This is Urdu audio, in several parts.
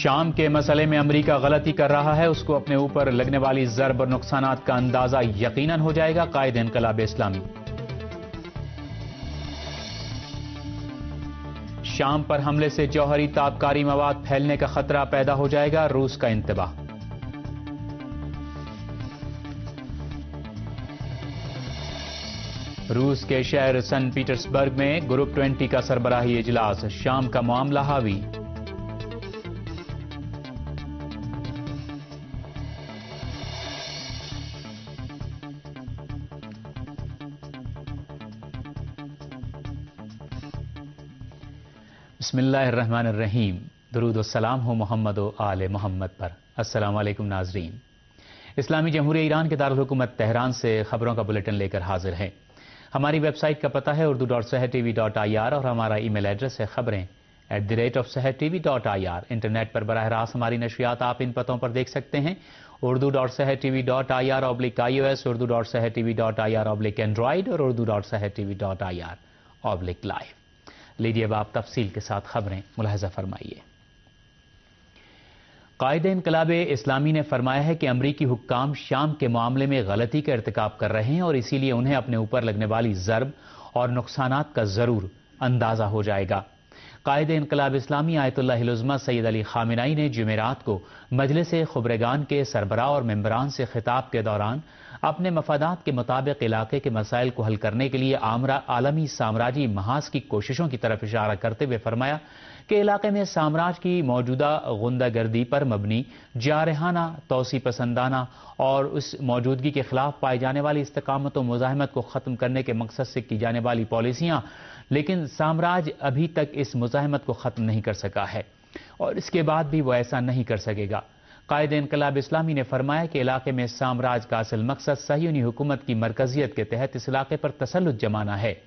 شام کے مسئلے میں امریکہ غلطی کر رہا ہے، اس کو اپنے اوپر لگنے والی ضرب اور نقصانات کا اندازہ یقیناً ہو جائے گا، قائد انقلاب اسلامی۔ شام پر حملے سے جوہری تابکاری مواد پھیلنے کا خطرہ پیدا ہو جائے گا، روس کا انتباہ۔ روس کے شہر سن پیٹرسبرگ میں گروپ 20 کا سربراہی اجلاس، شام کا معاملہ حاوی۔ بسم اللہ الرحمن الرحیم، درود و سلام ہو محمد و آل محمد پر۔ السلام علیکم ناظرین، اسلامی جمہوریہ ایران کے دارالحکومت تہران سے خبروں کا بلیٹن لے کر حاضر ہیں۔ ہماری ویب سائٹ کا پتہ ہے urdu.sehertv.ir اور ہمارا ای میل ایڈریس ہے خبریں@sehertv.ir۔ انٹرنیٹ پر براہ راست ہماری نشریات آپ ان پتوں پر دیکھ سکتے ہیں: urdu.sehertv.ir/iOS، urdu.sehertv.ir/Android اور urdu.sehertv.ir/live۔ لیجیے اب آپ تفصیل کے ساتھ خبریں ملاحظہ فرمائیے۔ قائد انقلاب اسلامی نے فرمایا ہے کہ امریکی حکام شام کے معاملے میں غلطی کا ارتکاب کر رہے ہیں اور اسی لیے انہیں اپنے اوپر لگنے والی ضرب اور نقصانات کا ضرور اندازہ ہو جائے گا۔ قائد انقلاب اسلامی آیت اللہ العظمہ سید علی خامنہ ای نے جمعرات کو مجلس خبرگان کے سربراہ اور ممبران سے خطاب کے دوران اپنے مفادات کے مطابق علاقے کے مسائل کو حل کرنے کے لیے عالمی سامراجی محاذ کی کوششوں کی طرف اشارہ کرتے ہوئے فرمایا کہ علاقے میں سامراج کی موجودہ غنڈہ گردی پر مبنی جارحانہ، توسیع پسندانہ اور اس موجودگی کے خلاف پائی جانے والی استقامت و مزاحمت کو ختم کرنے کے مقصد سے کی جانے والی پالیسیاں، لیکن سامراج ابھی تک اس مزاحمت کو ختم نہیں کر سکا ہے اور اس کے بعد بھی وہ ایسا نہیں کر سکے گا۔ قائد انقلاب اسلامی نے فرمایا کہ علاقے میں سامراج کا اصل مقصد صہیونی حکومت کی مرکزیت کے تحت اس علاقے پر تسلط جمانا ہے۔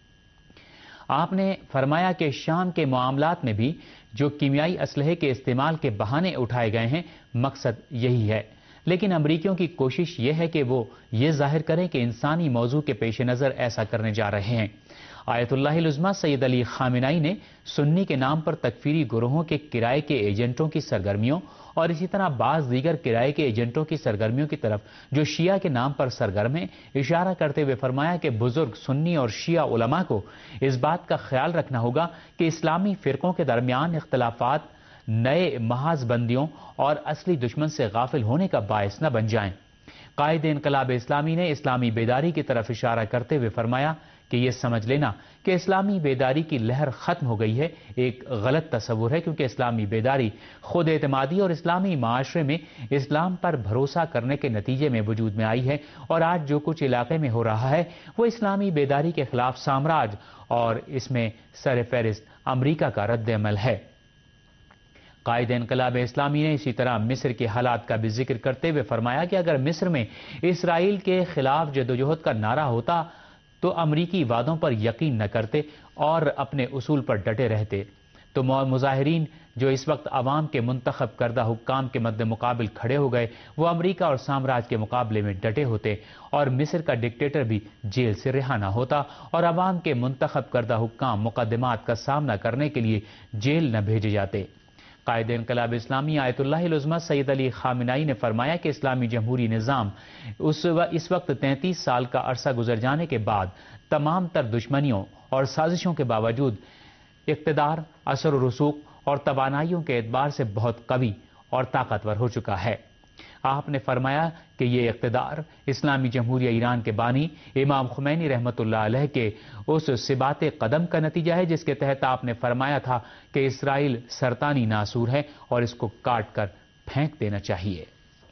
آپ نے فرمایا کہ شام کے معاملات میں بھی جو کیمیائی اسلحے کے استعمال کے بہانے اٹھائے گئے ہیں، مقصد یہی ہے، لیکن امریکیوں کی کوشش یہ ہے کہ وہ یہ ظاہر کریں کہ انسانی موضوع کے پیش نظر ایسا کرنے جا رہے ہیں۔ آیت اللہ العظمہ سید علی خامنہ ای نے سنی کے نام پر تکفیری گروہوں کے کرائے کے ایجنٹوں کی سرگرمیوں اور اسی طرح بعض دیگر کرائے کے ایجنٹوں کی سرگرمیوں کی طرف جو شیعہ کے نام پر سرگرم ہیں اشارہ کرتے ہوئے فرمایا کہ بزرگ سنی اور شیعہ علماء کو اس بات کا خیال رکھنا ہوگا کہ اسلامی فرقوں کے درمیان اختلافات نئے محاذ بندیوں اور اصلی دشمن سے غافل ہونے کا باعث نہ بن جائیں۔ قائد انقلاب اسلامی نے اسلامی بیداری کی طرف اشارہ کرتے ہوئے فرمایا کہ یہ سمجھ لینا کہ اسلامی بیداری کی لہر ختم ہو گئی ہے ایک غلط تصور ہے، کیونکہ اسلامی بیداری خود اعتمادی اور اسلامی معاشرے میں اسلام پر بھروسہ کرنے کے نتیجے میں وجود میں آئی ہے، اور آج جو کچھ علاقے میں ہو رہا ہے وہ اسلامی بیداری کے خلاف سامراج اور اس میں سر فہرست امریکہ کا رد عمل ہے۔ قائد انقلاب اسلامی نے اسی طرح مصر کے حالات کا بھی ذکر کرتے ہوئے فرمایا کہ اگر مصر میں اسرائیل کے خلاف جدوجہد کا نعرہ ہوتا تو امریکی وعدوں پر یقین نہ کرتے اور اپنے اصول پر ڈٹے رہتے، تو مظاہرین جو اس وقت عوام کے منتخب کردہ حکام کے مد مقابل کھڑے ہو گئے وہ امریکہ اور سامراج کے مقابلے میں ڈٹے ہوتے اور مصر کا ڈکٹیٹر بھی جیل سے رہا نہ ہوتا اور عوام کے منتخب کردہ حکام مقدمات کا سامنا کرنے کے لیے جیل نہ بھیجے جاتے۔ قائد انقلاب اسلامی آیت اللہ العظمہ سید علی خامنہ ای نے فرمایا کہ اسلامی جمہوری نظام اس وقت 33 سال کا عرصہ گزر جانے کے بعد تمام تر دشمنیوں اور سازشوں کے باوجود اقتدار، اثر و رسوخ اور توانائیوں کے اعتبار سے بہت قوی اور طاقتور ہو چکا ہے۔ آپ نے فرمایا کہ یہ اقتدار اسلامی جمہوریہ ایران کے بانی امام خمینی رحمۃ اللہ علیہ کے اس ثبات قدم کا نتیجہ ہے جس کے تحت آپ نے فرمایا تھا کہ اسرائیل سرطانی ناسور ہے اور اس کو کاٹ کر پھینک دینا چاہیے۔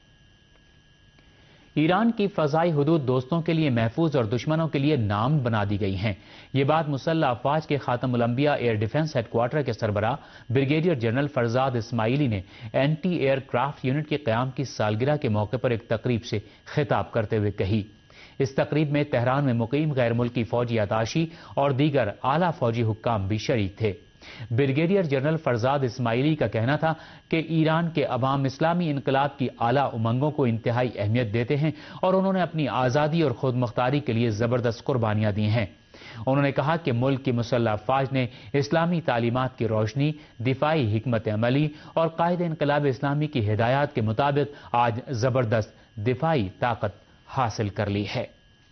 ایران کی فضائی حدود دوستوں کے لیے محفوظ اور دشمنوں کے لیے نام بنا دی گئی ہیں۔ یہ بات مسلح افواج کے خاتم الانبیاء ایئر ڈیفنس ہیڈ کوارٹر کے سربراہ بریگیڈیئر جنرل فرزاد اسماعیلی نے اینٹی ایئر کرافٹ یونٹ کے قیام کی سالگرہ کے موقع پر ایک تقریب سے خطاب کرتے ہوئے کہی۔ اس تقریب میں تہران میں مقیم غیر ملکی فوجی اتاشی اور دیگر اعلیٰ فوجی حکام بھی شریک تھے۔ بریگیڈیئر جنرل فرزاد اسماعیلی کا کہنا تھا کہ ایران کے عوام اسلامی انقلاب کی اعلیٰ امنگوں کو انتہائی اہمیت دیتے ہیں اور انہوں نے اپنی آزادی اور خود مختاری کے لیے زبردست قربانیاں دی ہیں۔ انہوں نے کہا کہ ملک کی مسلح افواج نے اسلامی تعلیمات کی روشنی، دفاعی حکمت عملی اور قائد انقلاب اسلامی کی ہدایات کے مطابق آج زبردست دفاعی طاقت حاصل کر لی ہے۔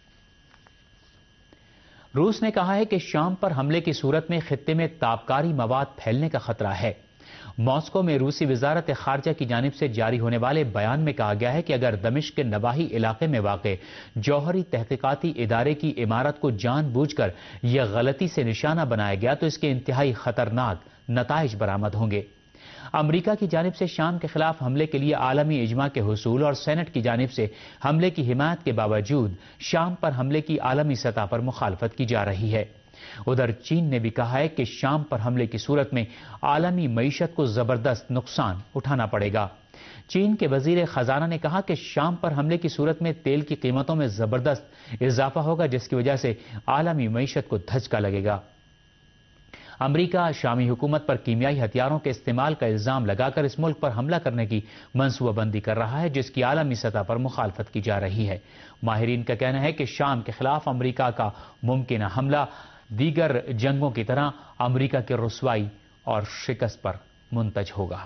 روس نے کہا ہے کہ شام پر حملے کی صورت میں خطے میں تابکاری مواد پھیلنے کا خطرہ ہے۔ ماسکو میں روسی وزارت خارجہ کی جانب سے جاری ہونے والے بیان میں کہا گیا ہے کہ اگر دمشق کے نواحی علاقے میں واقع جوہری تحقیقاتی ادارے کی عمارت کو جان بوجھ کر یا غلطی سے نشانہ بنایا گیا تو اس کے انتہائی خطرناک نتائج برآمد ہوں گے۔ امریکہ کی جانب سے شام کے خلاف حملے کے لیے عالمی اجماع کے حصول اور سینٹ کی جانب سے حملے کی حمایت کے باوجود شام پر حملے کی عالمی سطح پر مخالفت کی جا رہی ہے۔ ادھر چین نے بھی کہا ہے کہ شام پر حملے کی صورت میں عالمی معیشت کو زبردست نقصان اٹھانا پڑے گا۔ چین کے وزیر خزانہ نے کہا کہ شام پر حملے کی صورت میں تیل کی قیمتوں میں زبردست اضافہ ہوگا، جس کی وجہ سے عالمی معیشت کو دھچکا لگے گا۔ امریکہ شامی حکومت پر کیمیائی ہتھیاروں کے استعمال کا الزام لگا کر اس ملک پر حملہ کرنے کی منصوبہ بندی کر رہا ہے، جس کی عالمی سطح پر مخالفت کی جا رہی ہے۔ ماہرین کا کہنا ہے کہ شام کے خلاف امریکہ کا ممکنہ حملہ دیگر جنگوں کی طرح امریکہ کی رسوائی اور شکست پر منتج ہوگا۔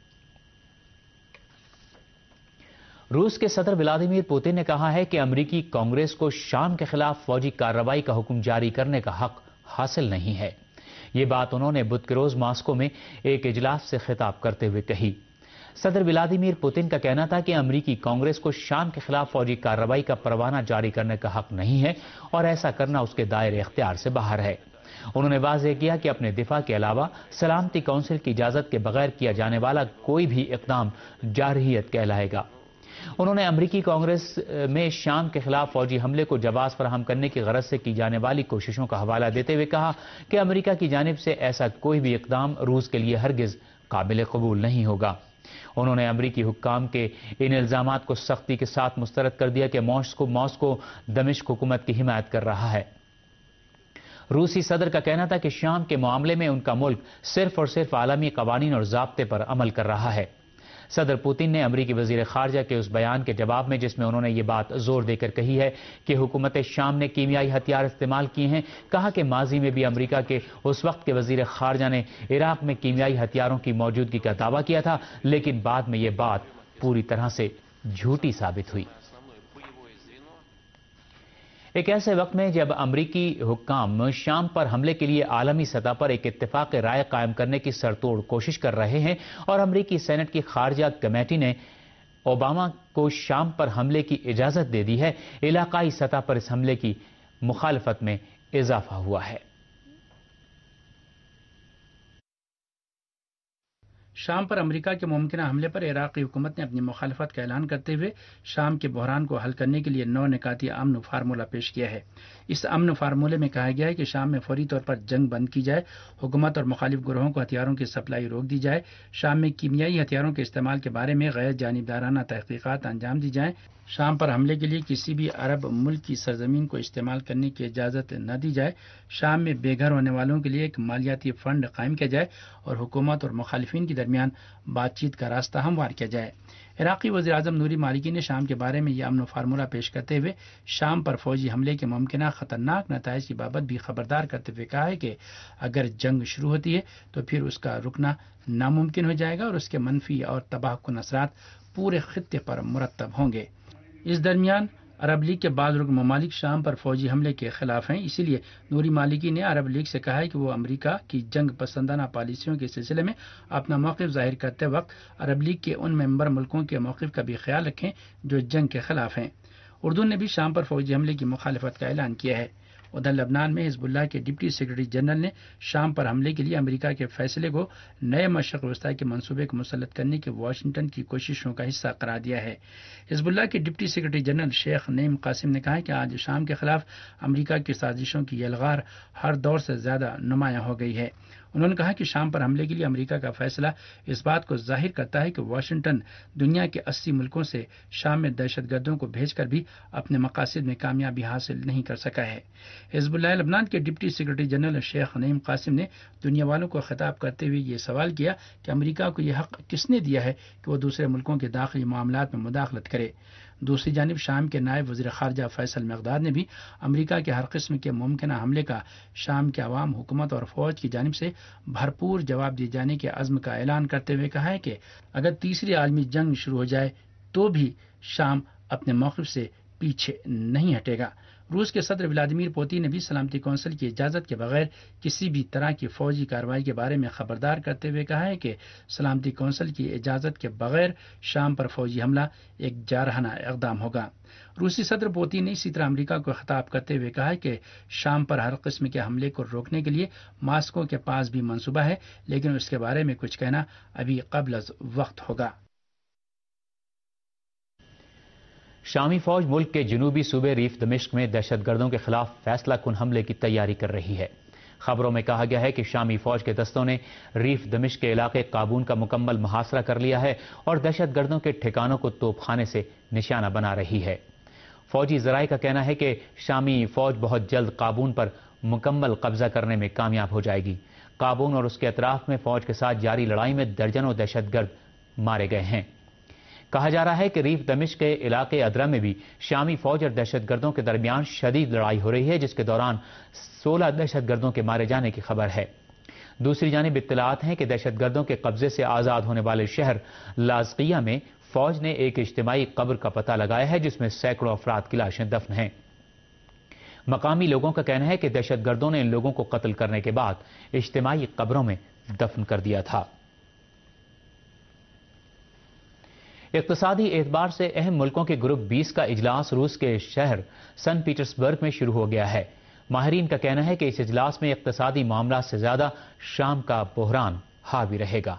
روس کے صدر ولادیمیر پوتن نے کہا ہے کہ امریکی کانگریس کو شام کے خلاف فوجی کارروائی کا حکم جاری کرنے کا حق حاصل نہیں ہے۔ یہ بات انہوں نے بدھ کے روز ماسکو میں ایک اجلاس سے خطاب کرتے ہوئے کہی۔ صدر ولادیمیر پوتن کا کہنا تھا کہ امریکی کانگریس کو شام کے خلاف فوجی کارروائی کا پروانہ جاری کرنے کا حق نہیں ہے اور ایسا کرنا اس کے دائرے اختیار سے باہر ہے۔ انہوں نے واضح کیا کہ اپنے دفاع کے علاوہ سلامتی کونسل کی اجازت کے بغیر کیا جانے والا کوئی بھی اقدام جارحیت کہلائے گا۔ انہوں نے امریکی کانگریس میں شام کے خلاف فوجی حملے کو جواز فراہم کرنے کی غرض سے کی جانے والی کوششوں کا حوالہ دیتے ہوئے کہا کہ امریکہ کی جانب سے ایسا کوئی بھی اقدام روس کے لیے ہرگز قابل قبول نہیں ہوگا۔ انہوں نے امریکی حکام کے ان الزامات کو سختی کے ساتھ مسترد کر دیا کہ ماسکو دمشق حکومت کی حمایت کر رہا ہے۔ روسی صدر کا کہنا تھا کہ شام کے معاملے میں ان کا ملک صرف اور صرف عالمی قوانین اور ضابطے پر عمل کر رہا ہے۔ صدر پوتن نے امریکی وزیر خارجہ کے اس بیان کے جواب میں، جس میں انہوں نے یہ بات زور دے کر کہی ہے کہ حکومت شام نے کیمیائی ہتھیار استعمال کیے ہیں، کہا کہ ماضی میں بھی امریکہ کے اس وقت کے وزیر خارجہ نے عراق میں کیمیائی ہتھیاروں کی موجودگی کا دعویٰ کیا تھا، لیکن بعد میں یہ بات پوری طرح سے جھوٹی ثابت ہوئی۔ ایک ایسے وقت میں جب امریکی حکام شام پر حملے کے لیے عالمی سطح پر ایک اتفاق رائے قائم کرنے کی سرتوڑ کوشش کر رہے ہیں اور امریکی سینٹ کی خارجہ کمیٹی نے اوباما کو شام پر حملے کی اجازت دے دی ہے، علاقائی سطح پر اس حملے کی مخالفت میں اضافہ ہوا ہے۔ شام پر امریکہ کے ممکنہ حملے پر عراقی حکومت نے اپنی مخالفت کا اعلان کرتے ہوئے شام کے بحران کو حل کرنے کے لیے 9 نکاتی امن فارمولہ پیش کیا ہے۔ اس امن فارمولے میں کہا گیا ہے کہ شام میں فوری طور پر جنگ بند کی جائے، حکومت اور مخالف گروہوں کو ہتھیاروں کی سپلائی روک دی جائے، شام میں کیمیائی ہتھیاروں کے استعمال کے بارے میں غیر جانبدارانہ تحقیقات انجام دی جائیں، شام پر حملے کے لیے کسی بھی عرب ملک کی سرزمین کو استعمال کرنے کی اجازت نہ دی جائے، شام میں بے گھر ہونے والوں کے لیے ایک مالیاتی فنڈ قائم کیا جائے اور حکومت اور مخالفین کے درمیان بات چیت کا راستہ ہموار کیا جائے۔ عراقی وزیراعظم نوری مالکی نے شام کے بارے میں یہ امن فارمولہ پیش کرتے ہوئے شام پر فوجی حملے کے ممکنہ خطرناک نتائج کی بابت بھی خبردار کرتے ہوئے کہا ہے کہ اگر جنگ شروع ہوتی ہے تو پھر اس کا رکنا ناممکن ہو جائے گا اور اس کے منفی اور تباہ کن اثرات پورے خطے پر مرتب ہوں گے۔ اس درمیان عرب لیگ کے بعض رکن ممالک شام پر فوجی حملے کے خلاف ہیں، اسی لیے نوری مالکی نے عرب لیگ سے کہا ہے کہ وہ امریکہ کی جنگ پسندانہ پالیسیوں کے سلسلے میں اپنا موقف ظاہر کرتے وقت عرب لیگ کے ان ممبر ملکوں کے موقف کا بھی خیال رکھیں جو جنگ کے خلاف ہیں۔ اردن نے بھی شام پر فوجی حملے کی مخالفت کا اعلان کیا ہے۔ ادھر لبنان میں حزب اللہ کے ڈپٹی سیکرٹری جنرل نے شام پر حملے کے لیے امریکہ کے فیصلے کو نئے مشرق وسطیٰ کے منصوبے کو مسلط کرنے کے واشنگٹن کی کوششوں کا حصہ قرار دیا ہے۔ حزب اللہ کے ڈپٹی سیکرٹری جنرل شیخ نعیم قاسم نے کہا کہ آج شام کے خلاف امریکہ کی سازشوں کی یلغار ہر دور سے زیادہ نمایاں ہو گئی ہے۔ انہوں نے کہا کہ شام پر حملے کے لیے امریکہ کا فیصلہ اس بات کو ظاہر کرتا ہے کہ واشنگٹن دنیا کے 80 ملکوں سے شام میں دہشت گردوں کو بھیج کر بھی اپنے مقاصد میں کامیابی حاصل نہیں کر سکا ہے۔ حزب اللہ لبنان کے ڈپٹی سیکرٹری جنرل شیخ نعیم قاسم نے دنیا والوں کو خطاب کرتے ہوئے یہ سوال کیا کہ امریکہ کو یہ حق کس نے دیا ہے کہ وہ دوسرے ملکوں کے داخلی معاملات میں مداخلت کرے۔ دوسری جانب شام کے نائب وزیر خارجہ فیصل مقداد نے بھی امریکہ کے ہر قسم کے ممکنہ حملے کا شام کے عوام، حکومت اور فوج کی جانب سے بھرپور جواب دیے جانے کے عزم کا اعلان کرتے ہوئے کہا ہے کہ اگر تیسری عالمی جنگ شروع ہو جائے تو بھی شام اپنے موقف سے پیچھے نہیں ہٹے گا۔ روس کے صدر ولادیمیر پوتین نے بھی سلامتی کونسل کی اجازت کے بغیر کسی بھی طرح کی فوجی کارروائی کے بارے میں خبردار کرتے ہوئے کہا ہے کہ سلامتی کونسل کی اجازت کے بغیر شام پر فوجی حملہ ایک جارحانہ اقدام ہوگا۔ روسی صدر پوتین نے اسی طرح امریکہ کو خطاب کرتے ہوئے کہا کہ شام پر ہر قسم کے حملے کو روکنے کے لیے ماسکو کے پاس بھی منصوبہ ہے، لیکن اس کے بارے میں کچھ کہنا ابھی قبل از وقت ہوگا۔ شامی فوج ملک کے جنوبی صوبے ریف دمشق میں دہشت گردوں کے خلاف فیصلہ کن حملے کی تیاری کر رہی ہے۔ خبروں میں کہا گیا ہے کہ شامی فوج کے دستوں نے ریف دمشق کے علاقے قابون کا مکمل محاصرہ کر لیا ہے اور دہشت گردوں کے ٹھکانوں کو توپ خانے سے نشانہ بنا رہی ہے۔ فوجی ذرائع کا کہنا ہے کہ شامی فوج بہت جلد قابون پر مکمل قبضہ کرنے میں کامیاب ہو جائے گی۔ قابون اور اس کے اطراف میں فوج کے ساتھ جاری لڑائی میں درجنوں دہشت گرد مارے گئے ہیں۔ کہا جا رہا ہے کہ ریف دمشق کے علاقے ادرا میں بھی شامی فوج اور دہشت گردوں کے درمیان شدید لڑائی ہو رہی ہے، جس کے دوران 16 دہشت گردوں کے مارے جانے کی خبر ہے۔ دوسری جانب اطلاعات ہیں کہ دہشت گردوں کے قبضے سے آزاد ہونے والے شہر لاذقیہ میں فوج نے ایک اجتماعی قبر کا پتہ لگایا ہے جس میں سینکڑوں افراد کی لاشیں دفن ہیں۔ مقامی لوگوں کا کہنا ہے کہ دہشت گردوں نے ان لوگوں کو قتل کرنے کے بعد اجتماعی قبروں میں دفن کر دیا تھا۔ اقتصادی اعتبار سے اہم ملکوں کے گروپ 20 کا اجلاس روس کے شہر سن پیٹرسبرگ میں شروع ہو گیا ہے۔ ماہرین کا کہنا ہے کہ اس اجلاس میں اقتصادی معاملات سے زیادہ شام کا بحران حاوی رہے گا۔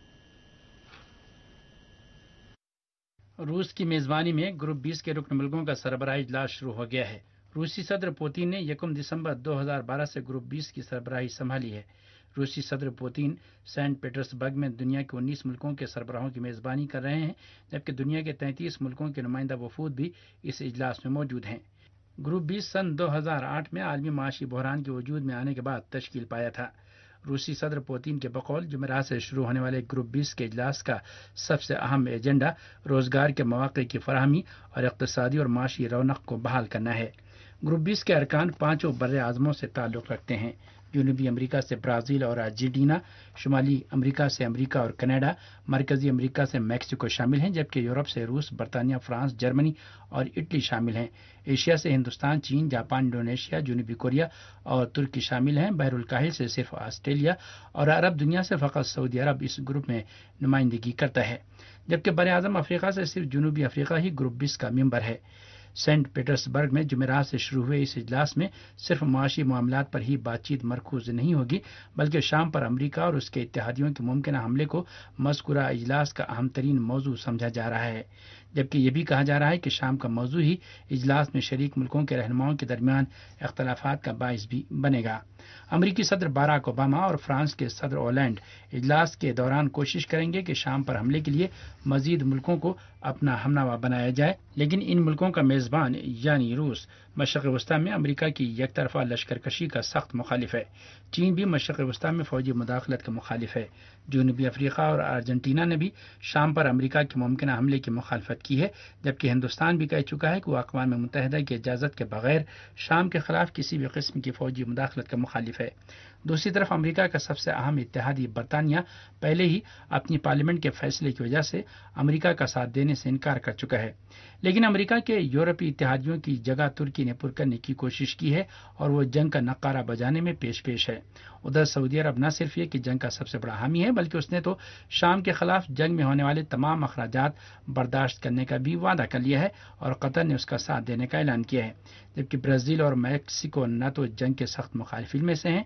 روس کی میزبانی میں گروپ 20 کے رکن ملکوں کا سربراہی اجلاس شروع ہو گیا ہے۔ روسی صدر پوتین نے 1 دسمبر 2012 سے گروپ 20 کی سربراہی سنبھالی ہے۔ روسی صدر پوتین سینٹ پیٹرسبرگ میں دنیا کے 19 ملکوں کے سربراہوں کی میزبانی کر رہے ہیں، جبکہ دنیا کے 33 ملکوں کے نمائندہ وفود بھی اس اجلاس میں موجود ہیں۔ گروپ 20 سن 2008 میں عالمی معاشی بحران کے وجود میں آنے کے بعد تشکیل پایا تھا۔ روسی صدر پوتین کے بقول جمعرات سے شروع ہونے والے گروپ 20 کے اجلاس کا سب سے اہم ایجنڈا روزگار کے مواقع کی فراہمی اور اقتصادی اور معاشی رونق کو بحال کرنا ہے۔ گروپ 20 کے ارکان 5 بر اعظموں سے تعلق رکھتے ہیں۔ جنوبی امریکہ سے برازیل اور ارجنٹینا، شمالی امریکہ سے امریکہ اور کینیڈا، مرکزی امریکہ سے میکسیکو شامل ہیں، جبکہ یورپ سے روس، برطانیہ، فرانس، جرمنی اور اٹلی شامل ہیں۔ ایشیا سے ہندوستان، چین، جاپان، انڈونیشیا، جنوبی کوریا اور ترکی شامل ہیں۔ بحر الکاہل سے صرف آسٹریلیا اور عرب دنیا سے فقط سعودی عرب اس گروپ میں نمائندگی کرتا ہے، جبکہ بر اعظم افریقہ سے صرف جنوبی افریقہ ہی گروپ 20 کا ممبر ہے۔ سینٹ پیٹرسبرگ میں جمعرات سے شروع ہوئے اس اجلاس میں صرف معاشی معاملات پر ہی بات چیت مرکوز نہیں ہوگی، بلکہ شام پر امریکہ اور اس کے اتحادیوں کے ممکنہ حملے کو مذکورہ اجلاس کا اہم ترین موضوع سمجھا جا رہا ہے، جبکہ یہ بھی کہا جا رہا ہے کہ شام کا موضوع ہی اجلاس میں شریک ملکوں کے رہنماؤں کے درمیان اختلافات کا باعث بھی بنے گا۔ امریکی صدر باراک اوباما اور فرانس کے صدر اولینڈ اجلاس کے دوران کوشش کریں گے کہ شام پر حملے کے لیے مزید ملکوں کو اپنا ہمنوا بنایا جائے، لیکن ان ملکوں کا میزبان یعنی روس مشرق وسطی میں امریکہ کی یک طرفہ لشکر کشی کا سخت مخالف ہے۔ چین بھی مشرق وسطی میں فوجی مداخلت کا مخالف ہے۔ جنوبی افریقہ اور ارجنٹینا نے بھی شام پر امریکہ کے ممکنہ حملے کی مخالفت کی ہے، جبکہ ہندوستان بھی کہہ چکا ہے کہ وہ اقوام متحدہ کی اجازت کے بغیر شام کے خلاف کسی بھی قسم کی فوجی مداخلت کا مخالف ہے۔ دوسری طرف امریکہ کا سب سے اہم اتحادی برطانیہ پہلے ہی اپنی پارلیمنٹ کے فیصلے کی وجہ سے امریکہ کا ساتھ دینے سے انکار کر چکا ہے، لیکن امریکہ کے یورپی اتحادیوں کی جگہ ترکی نے پر کرنے کی کوشش کی ہے اور وہ جنگ کا نقارہ بجانے میں پیش ہے۔ ادھر سعودی عرب نہ صرف یہ کہ جنگ کا سب سے بڑا حامی ہے، بلکہ اس نے تو شام کے خلاف جنگ میں ہونے والے تمام اخراجات برداشت کرنے کا بھی وعدہ کر لیا ہے اور قطر نے اس کا ساتھ دینے کا اعلان کیا ہے، جبکہ برازیل اور میکسیکو نہ تو جنگ کے سخت مخالفین میں سے ہیں اور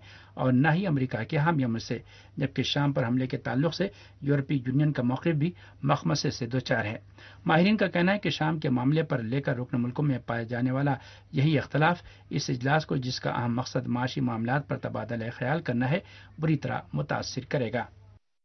اور نہ ہی امریکہ کے حامیوں میں سے، جبکہ شام پر حملے کے تعلق سے یورپی یونین کا موقف بھی مخمصے سے دوچار ہے۔ ماہرین کا کہنا ہے کہ شام کے معاملے پر لے کر رکن ملکوں میں پائے جانے والا یہی اختلاف اس اجلاس کو، جس کا اہم مقصد معاشی معاملات پر تبادلہ خیال کرنا ہے، بری طرح متاثر کرے گا۔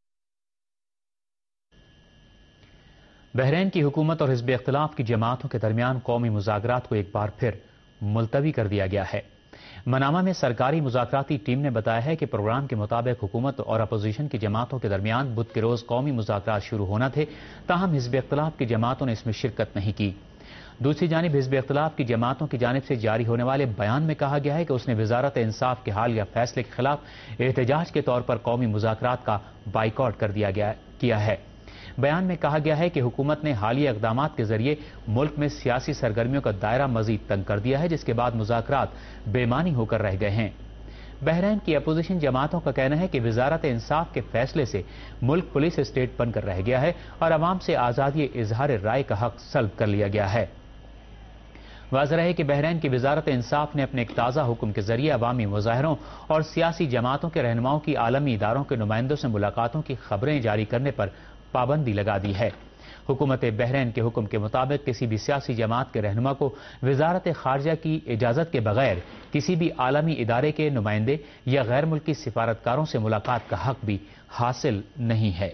بحرین کی حکومت اور حزب اختلاف کی جماعتوں کے درمیان قومی مذاکرات کو ایک بار پھر ملتوی کر دیا گیا ہے۔ منامہ میں سرکاری مذاکراتی ٹیم نے بتایا ہے کہ پروگرام کے مطابق حکومت اور اپوزیشن کی جماعتوں کے درمیان بدھ کے روز قومی مذاکرات شروع ہونا تھے، تاہم حزب اختلاف کی جماعتوں نے اس میں شرکت نہیں کی۔ دوسری جانب حزب اختلاف کی جماعتوں کی جانب سے جاری ہونے والے بیان میں کہا گیا ہے کہ اس نے وزارت انصاف کے حالیہ فیصلے کے خلاف احتجاج کے طور پر قومی مذاکرات کا بائیکاٹ کیا ہے۔ بیان میں کہا گیا ہے کہ حکومت نے حالیہ اقدامات کے ذریعے ملک میں سیاسی سرگرمیوں کا دائرہ مزید تنگ کر دیا ہے، جس کے بعد مذاکرات بے معنی ہو کر رہ گئے ہیں۔ بحرین کی اپوزیشن جماعتوں کا کہنا ہے کہ وزارت انصاف کے فیصلے سے ملک پولیس اسٹیٹ بن کر رہ گیا ہے اور عوام سے آزادی اظہار رائے کا حق سلب کر لیا گیا ہے۔ واضح رہے کہ بحرین کی وزارت انصاف نے اپنے ایک تازہ حکم کے ذریعے عوامی مظاہروں اور سیاسی جماعتوں کے رہنماؤں کی عالمی اداروں کے نمائندوں سے ملاقاتوں کی خبریں جاری کرنے پر پابندی لگا دی ہے۔ حکومت بحرین کے حکم کے مطابق کسی بھی سیاسی جماعت کے رہنما کو وزارت خارجہ کی اجازت کے بغیر کسی بھی عالمی ادارے کے نمائندے یا غیر ملکی سفارتکاروں سے ملاقات کا حق بھی حاصل نہیں ہے۔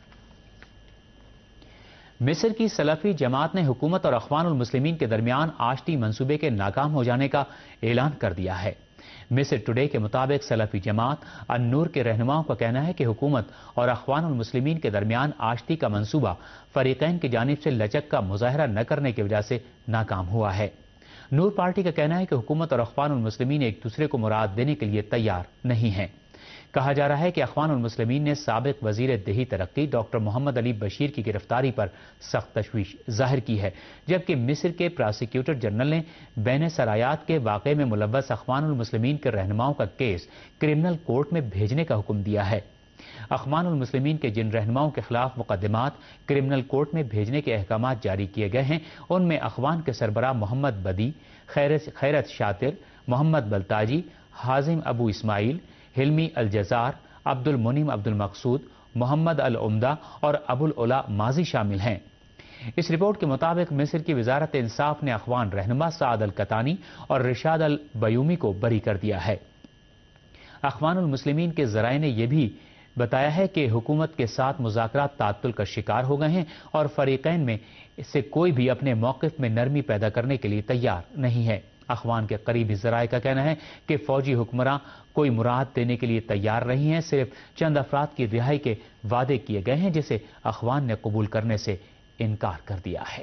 مصر کی سلفی جماعت نے حکومت اور اخوان المسلمین کے درمیان آشتی منصوبے کے ناکام ہو جانے کا اعلان کر دیا ہے۔ مصر ٹوڈے کے مطابق سلفی جماعت النور کے رہنماؤں کا کہنا ہے کہ حکومت اور اخوان المسلمین کے درمیان آشتی کا منصوبہ فریقین کی جانب سے لچک کا مظاہرہ نہ کرنے کی وجہ سے ناکام ہوا ہے۔ نور پارٹی کا کہنا ہے کہ حکومت اور اخوان المسلمین ایک دوسرے کو مراد دینے کے لیے تیار نہیں ہیں۔ کہا جا رہا ہے کہ اخوان المسلمین نے سابق وزیر دیہی ترقی ڈاکٹر محمد علی بشیر کی گرفتاری پر سخت تشویش ظاہر کی ہے، جبکہ مصر کے پراسیکیوٹر جنرل نے بین سرایات کے واقعے میں ملوث اخوان المسلمین کے رہنماؤں کا کیس کرمنل کورٹ میں بھیجنے کا حکم دیا ہے۔ اخوان المسلمین کے جن رہنماؤں کے خلاف مقدمات کرمنل کورٹ میں بھیجنے کے احکامات جاری کیے گئے ہیں، ان میں اخوان کے سربراہ محمد بدی، خیرت شاطر، محمد بلتاجی، حازم ابو اسماعیل، حلمی الجزار، عبد المنعم عبد المقصود، محمد العمدہ اور ابو العلا ماضی شامل ہیں۔ اس رپورٹ کے مطابق مصر کی وزارت انصاف نے اخوان رہنما سعد القطانی اور رشاد البیومی کو بری کر دیا ہے۔ اخوان المسلمین کے ذرائع نے یہ بھی بتایا ہے کہ حکومت کے ساتھ مذاکرات تعطل کا شکار ہو گئے ہیں اور فریقین میں سے کوئی بھی اپنے موقف میں نرمی پیدا کرنے کے لیے تیار نہیں ہے۔ اخوان کے قریبی ذرائع کا کہنا ہے کہ فوجی حکمراں کوئی مراد دینے کے لیے تیار نہیں ہیں، صرف چند افراد کی رہائی کے وعدے کیے گئے ہیں جسے اخوان نے قبول کرنے سے انکار کر دیا ہے۔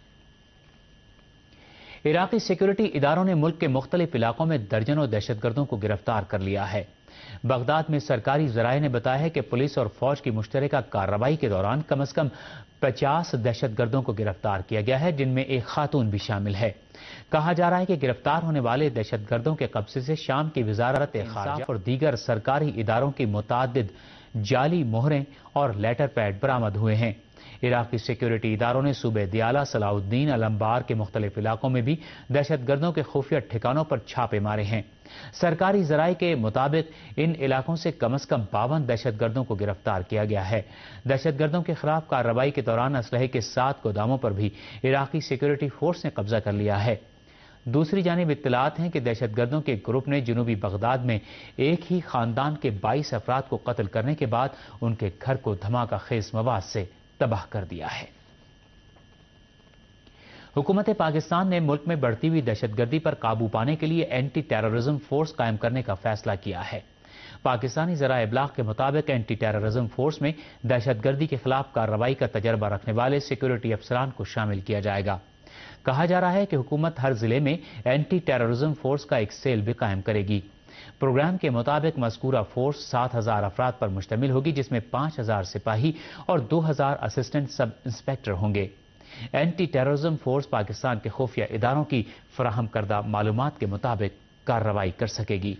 عراقی سیکورٹی اداروں نے ملک کے مختلف علاقوں میں درجنوں دہشت گردوں کو گرفتار کر لیا ہے۔ بغداد میں سرکاری ذرائع نے بتایا ہے کہ پولیس اور فوج کی مشترکہ کارروائی کے دوران کم از کم 50 دہشت گردوں کو گرفتار کیا گیا ہے، جن میں ایک خاتون بھی شامل ہے۔ کہا جا رہا ہے کہ گرفتار ہونے والے دہشت گردوں کے قبضے سے شام کی وزارت خارجہ اور دیگر سرکاری اداروں کی متعدد جعلی مہریں اور لیٹر پیڈ برآمد ہوئے ہیں۔ عراقی سیکورٹی اداروں نے صوبے دیالہ، صلاح الدین، الانبار کے مختلف علاقوں میں بھی دہشت گردوں کے خفیہ ٹھکانوں پر چھاپے مارے ہیں۔ سرکاری ذرائع کے مطابق ان علاقوں سے کم از کم 52 دہشت گردوں کو گرفتار کیا گیا ہے۔ دہشت گردوں کے خلاف کارروائی کے دوران اسلحے کے 7 گوداموں پر بھی عراقی سیکورٹی فورس نے قبضہ کر لیا ہے۔ دوسری جانب اطلاعات ہیں کہ دہشت گردوں کے گروپ نے جنوبی بغداد میں ایک ہی خاندان کے 22 افراد کو قتل کرنے کے بعد ان کے گھر کو دھماکہ خیز مواد سے تباہ کر دیا ہے۔ حکومت پاکستان نے ملک میں بڑھتی ہوئی دہشت گردی پر قابو پانے کے لیے اینٹی ٹیررزم فورس قائم کرنے کا فیصلہ کیا ہے۔ پاکستانی ذرائع ابلاغ کے مطابق اینٹی ٹیررزم فورس میں دہشت گردی کے خلاف کارروائی کا تجربہ رکھنے والے سیکورٹی افسران کو شامل کیا جائے گا۔ کہا جا رہا ہے کہ حکومت ہر ضلع میں اینٹی ٹیررزم فورس کا ایک سیل بھی قائم کرے گی۔ پروگرام کے مطابق مذکورہ فورس 7,000 افراد پر مشتمل ہوگی، جس میں 5,000 سپاہی اور 2,000 اسسٹنٹ سب انسپیکٹر ہوں گے۔ اینٹی ٹیررزم فورس پاکستان کے خفیہ اداروں کی فراہم کردہ معلومات کے مطابق کارروائی کر سکے گی۔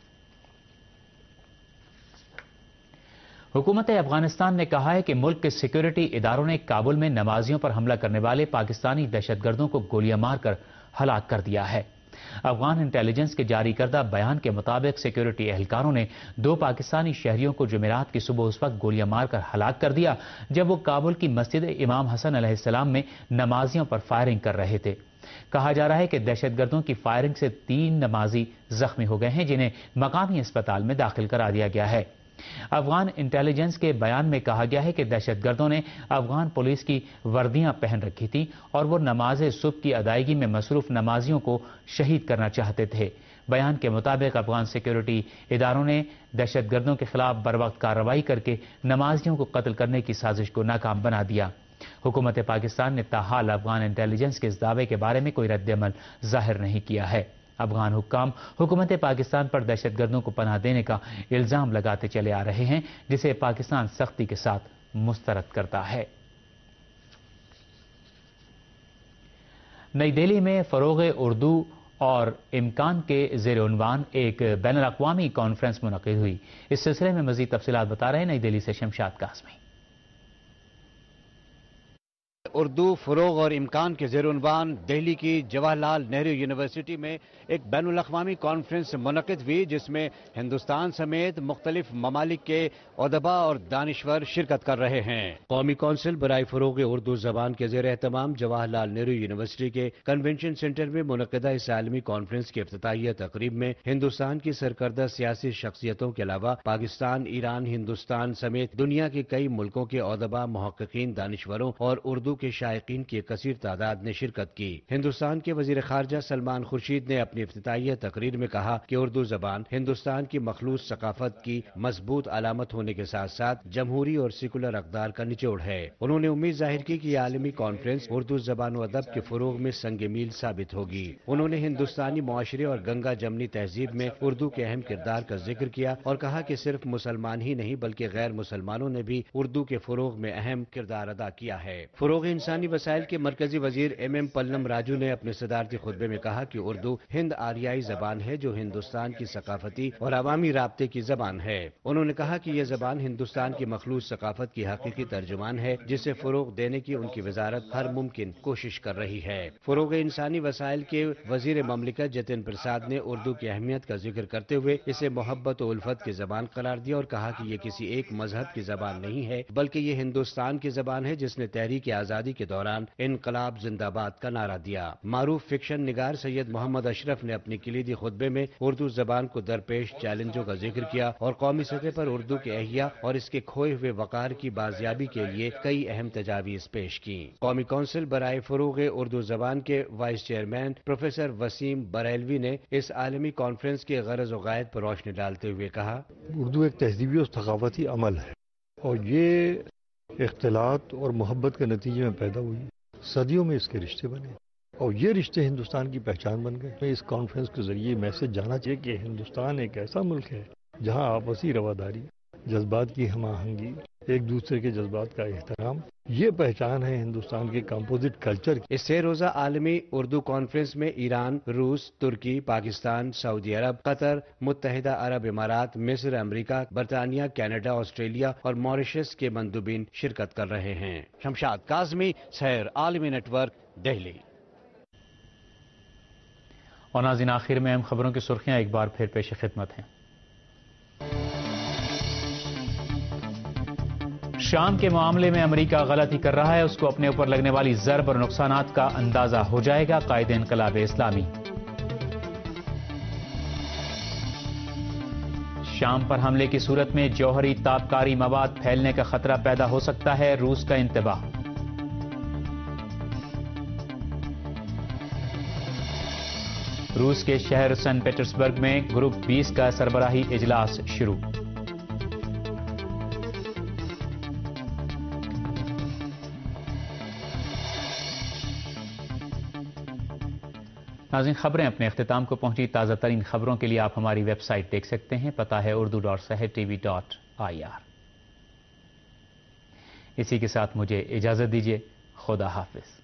حکومت افغانستان نے کہا ہے کہ ملک کے سیکورٹی اداروں نے کابل میں نمازیوں پر حملہ کرنے والے پاکستانی دہشت گردوں کو گولیاں مار کر ہلاک کر دیا ہے۔ افغان انٹیلیجنس کے جاری کردہ بیان کے مطابق سیکیورٹی اہلکاروں نے 2 پاکستانی شہریوں کو جمعرات کی صبح اس وقت گولیاں مار کر ہلاک کر دیا جب وہ کابل کی مسجد امام حسن علیہ السلام میں نمازیوں پر فائرنگ کر رہے تھے۔ کہا جا رہا ہے کہ دہشت گردوں کی فائرنگ سے 3 نمازی زخمی ہو گئے ہیں جنہیں مقامی اسپتال میں داخل کرا دیا گیا ہے۔ افغان انٹیلیجنس کے بیان میں کہا گیا ہے کہ دہشت گردوں نے افغان پولیس کی وردیاں پہن رکھی تھیں اور وہ نماز صبح کی ادائیگی میں مصروف نمازیوں کو شہید کرنا چاہتے تھے۔ بیان کے مطابق افغان سیکیورٹی اداروں نے دہشت گردوں کے خلاف بروقت کارروائی کر کے نمازیوں کو قتل کرنے کی سازش کو ناکام بنا دیا۔ حکومت پاکستان نے تاحال افغان انٹیلیجنس کے اس دعوے کے بارے میں کوئی رد عمل ظاہر نہیں کیا ہے۔ افغان حکام حکومت پاکستان پر دہشت گردوں کو پناہ دینے کا الزام لگاتے چلے آ رہے ہیں جسے پاکستان سختی کے ساتھ مسترد کرتا ہے۔ نئی دہلی میں فروغ اردو اور امکان کے زیر عنوان ایک بین الاقوامی کانفرنس منعقد ہوئی۔ اس سلسلے میں مزید تفصیلات بتا رہے ہیں نئی دہلی سے شمشاد قاسمی۔ اردو فروغ اور امکان کے زیر عنوان دہلی کی جواہر لال نہرو یونیورسٹی میں ایک بین الاقوامی کانفرنس منعقد ہوئی جس میں ہندوستان سمیت مختلف ممالک کے ادباء اور دانشور شرکت کر رہے ہیں۔ قومی کونسل برائے فروغ اردو زبان کے زیر اہتمام جواہر لال نہرو یونیورسٹی کے کنونشن سینٹر میں منعقدہ اس عالمی کانفرنس کی افتتاحیہ تقریب میں ہندوستان کی سرکردہ سیاسی شخصیتوں کے علاوہ پاکستان، ایران، ہندوستان سمیت دنیا کے کئی ملکوں کے ادباء، محققین، دانشوروں اور اردو کے شائقین کی کثیر تعداد نے شرکت کی۔ ہندوستان کے وزیر خارجہ سلمان خورشید نے اپنی افتتاحیہ تقریر میں کہا کہ اردو زبان ہندوستان کی مخلوط ثقافت کی مضبوط علامت ہونے کے ساتھ ساتھ جمہوری اور سیکولر اقدار کا نچوڑ ہے۔ انہوں نے امید ظاہر کی کہ یہ عالمی کانفرنس اردو زبان و ادب کے فروغ میں سنگ میل ثابت ہوگی۔ انہوں نے ہندوستانی معاشرے اور گنگا جمنی تہذیب میں اردو کے اہم کردار کا ذکر کیا اور کہا کہ صرف مسلمان ہی نہیں بلکہ غیر مسلمانوں نے بھی اردو کے فروغ میں اہم کردار ادا کیا ہے۔ فروغ انسانی وسائل کے مرکزی وزیر ایم پلم راجو نے اپنے صدارتی خطبے میں کہا کہ اردو ہند آریائی زبان ہے جو ہندوستان کی ثقافتی اور عوامی رابطے کی زبان ہے۔ انہوں نے کہا کہ یہ زبان ہندوستان کی مخلوط ثقافت کی حقیقی ترجمان ہے جسے فروغ دینے کی ان کی وزارت ہر ممکن کوشش کر رہی ہے۔ فروغ انسانی وسائل کے وزیر مملکت جتن پرساد نے اردو کی اہمیت کا ذکر کرتے ہوئے اسے محبت و الفت کی زبان قرار دیا اور کہا کہ یہ کسی ایک مذہب کی زبان نہیں ہے بلکہ یہ ہندوستان کی زبان ہے جس نے تحریک آزادی کے دوران انقلاب زندہ باد کا نعرہ دیا۔ معروف فکشن نگار سید محمد اشرف نے اپنی کلیدی خطبے میں اردو زبان کو درپیش چیلنجوں کا ذکر کیا اور قومی سطح پر اردو کے احیا اور اس کے کھوئے ہوئے وقار کی بازیابی کے لیے کئی اہم تجاویز پیش کی۔ قومی کونسل برائے فروغ اردو زبان کے vice chairman professor Waseem Barelvi نے اس عالمی کانفرنس کے غرض و غائد پر روشنی ڈالتے ہوئے کہا، اردو ایک تہذیبی اور ثقافتی عمل ہے اور یہ اختلاط اور محبت کے نتیجے میں پیدا ہوئی۔ صدیوں میں اس کے رشتے بنے اور یہ رشتے ہندوستان کی پہچان بن گئے۔ اس کانفرنس کے ذریعے میسج جانا چاہیے کہ ہندوستان ایک ایسا ملک ہے جہاں آپسی رواداری، جذبات کی ہم آہنگی، ایک دوسرے کے جذبات کا احترام، یہ پہچان ہے ہندوستان کے کمپوزٹ کلچر کی۔ اس 3 روزہ عالمی اردو کانفرنس میں ایران، روس، ترکی، پاکستان، سعودی عرب، قطر، متحدہ عرب امارات، مصر، امریکہ، برطانیہ، کینیڈا، آسٹریلیا اور ماریشس کے مندوبین شرکت کر رہے ہیں۔ شمشاد قاسمی، سحر عالمی نیٹ ورک، دہلی۔ اور ناظرین آخر میں اہم خبروں کی سرخیاں ایک بار پھر پیش خدمت ہیں۔ شام کے معاملے میں امریکہ غلطی کر رہا ہے، اس کو اپنے اوپر لگنے والی ضرب اور نقصانات کا اندازہ ہو جائے گا، قائد انقلاب اسلامی۔ شام پر حملے کی صورت میں جوہری تابکاری مواد پھیلنے کا خطرہ پیدا ہو سکتا ہے، روس کا انتباہ۔ روس کے شہر سن پیٹرسبرگ میں گروپ 20 کا سربراہی اجلاس شروع۔ ناظرین خبریں اپنے اختتام کو پہنچی۔ تازہ ترین خبروں کے لیے آپ ہماری ویب سائٹ دیکھ سکتے ہیں، پتہ ہے urdu.sahartv.ir۔ اسی کے ساتھ مجھے اجازت دیجیے، خدا حافظ۔